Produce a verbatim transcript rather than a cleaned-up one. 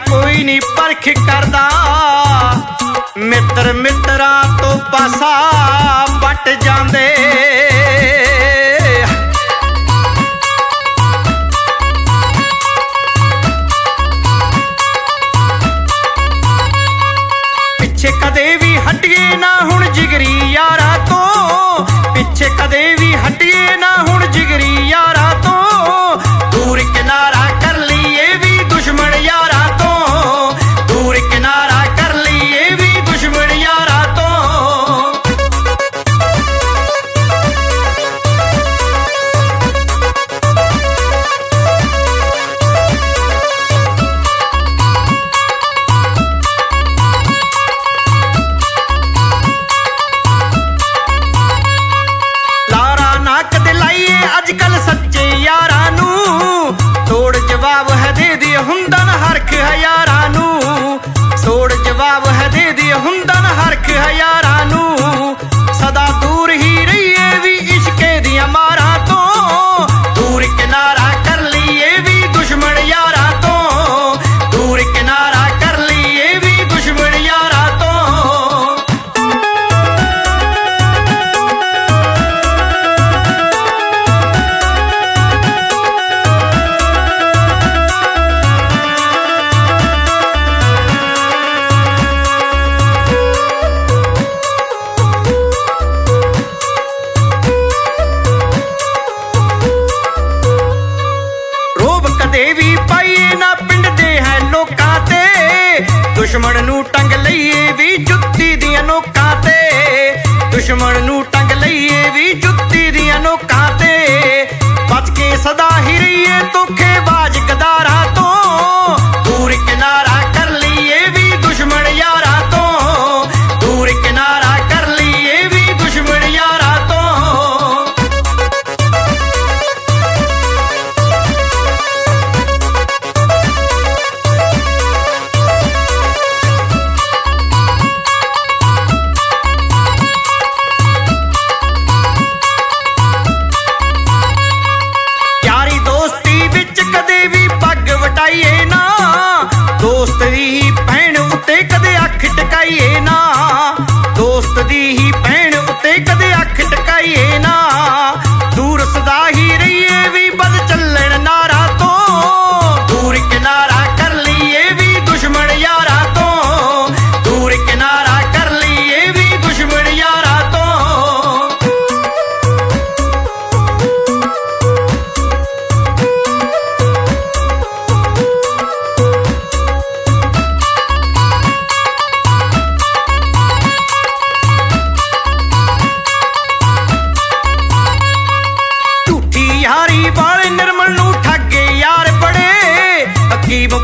कोई नहीं परख करदा, मित्र मित्रां तो पासा पट जांदे। पिछे कदे भी हटिए ना हुण जिगरी यारा तो, पिछे कदे भी हटिए ना हुण जिगरी यारा तो, दूर किनारा कर लिए भी दुश्मन यारा तो, दूर किनारा कर लिए भी दुश्मन यारा तो। अजकल सच्चे यारा नू तोड़ जवाब है दे दिए हुंदा न हरख है यारा नू, तोड़ जवाब है दे दिए हुंदा न हरख है यारा नू। सदा दूर ही रहिए भी इश्के दिया मारा तो, दूर किनारा कर लिए भी दुश्मन यारा तो, दूर किनारा कर लिए भी दुश्मन यारा तो। देवी पाइए ना पिंड दे है लोकां ते, दुश्मन नू टंग लईए भी जुत्ती दियां नोकां ते, दुश्मन नू टंग लईए भी जुत्ती दियां नोकां ते। बच के सदा ही रहिए धोखेबाज गदारा तो, दूर किनारा कर लिए भी दुश्मन यारा तो, दूर किनारा कर लिए भी दुश्मन यारा तो। वटाइए ना दोस्त दी ही भैन उत्ते कदे अख टकाइए ना, दोस्त दी ही भैन उत्ते कदे अख टकाइए ना। दूर सदा ही रहिए भी बद चलन नारा तो, दूर किनारा कर लिए भी दुश्मन यारा तो, दूर किनारा कर लिए भी दुश्मन यारा तो। हकीम